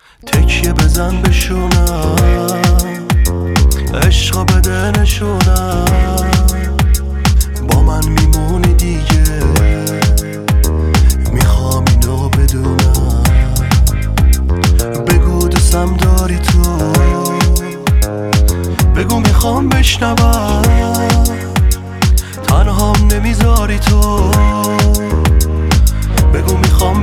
تکیه بزن بشونم، عشقا بده نشونم، با من میمونی دیگه، میخوام اینو بدونم. بگو دوستم داری تو، بگو میخوام بشنوم، تنهام نمیذاری تو، بگو میخوام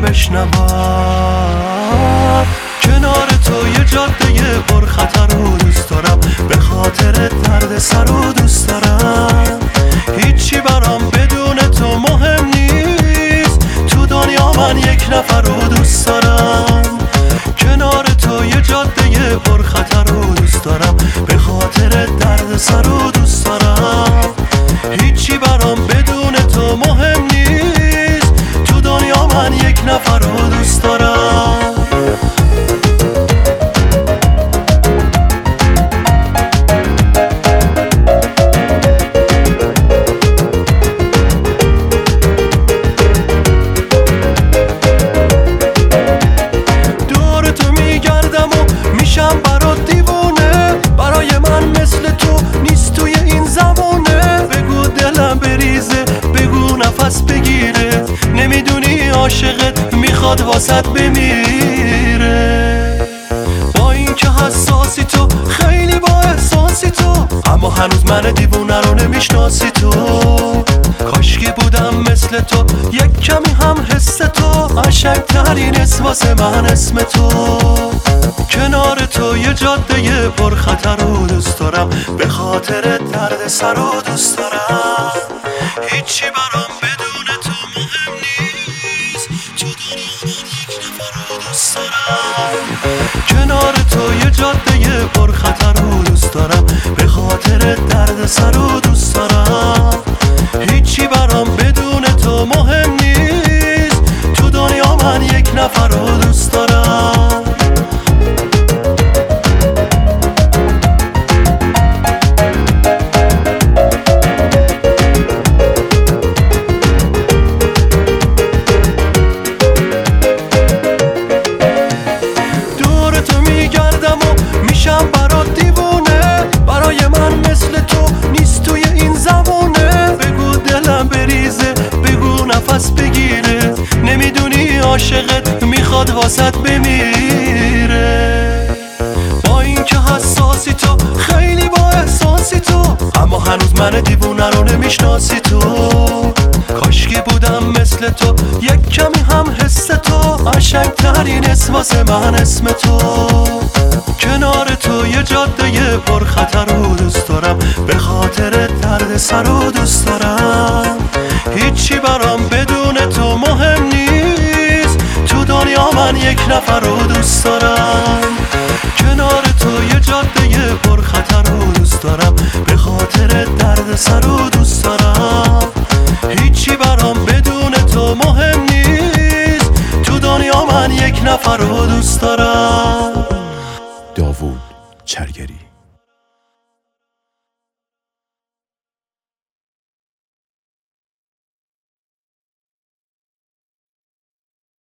بشنوم. کنار تو یه جاده پر خطر رو دوست دارم، به خاطر درد سر رو دوست دارم. هیچی برام بدون تو مهم نیست، تو دنیا من یک نفر رو دوست دارم. کنار تو یه جاده پر خطر رو دوست دارم، به خاطر درد سر رو دوست دارم. هیچی برام بدون تو مهم نیست، تو دنیا من یک نفر رو دوست دارم. میشم برات دیوونه، برای من مثل تو نیست توی این زمونه. بگو دلم بریزه، بگو نفس بگیره، نمیدونی عاشقت میخواد واسط بمیره. با این که حساسی تو، خیلی با احساسی تو، اما هنوز من دیوونه رو نمیشناسی تو. کاشکی بودم مثل تو، یک کمی هم حس تو، قشنگترین اسم واسه من اسم تو. کنار تو یه جاده پر خطر رو دوست دارم، به خاطر درد سر رو دوست دارم. هیچی برام بدون تو مهم نیست، تو دنیا من یک نفر رو دوست دارم. کنار تو یه جاده پر خطر رو دوست دارم، به خاطر درد سر رو دوست دارم. هیچی برام بدون تو مهم نیست، تو دنیا من یک نفر رو دوست دارم. میشم برات دیوونه، برای من مثل تو نیست توی این زمونه. بگو دلم بریزه، بگو نفس بگیره، نمیدونی عاشقت میخواد واسط بمیره. با این که حساسی تو، خیلی با احساسی تو، اما هنوز من دیوونه رو نمیشناسی تو. کاشکی بودم مثل تو، یک کمی هم حس تو، قشنگترین اسم واسه من اسم تو. کنار تو یه جاده پر خطر رو دوست دارم، به خاطر درد سر رو دوست دارم. هیچی برام بدون تو مهم نیست، تو دنیا من یک نفر رو دوست دارم. کنار تو یه جاده پر خطر رو دوست دارم، به خاطر درد سر رو دوست دارم. هیچی برام بدون تو مهم نیست، تو دنیا من یک نفر رو دوست دارم. داوود چرگری.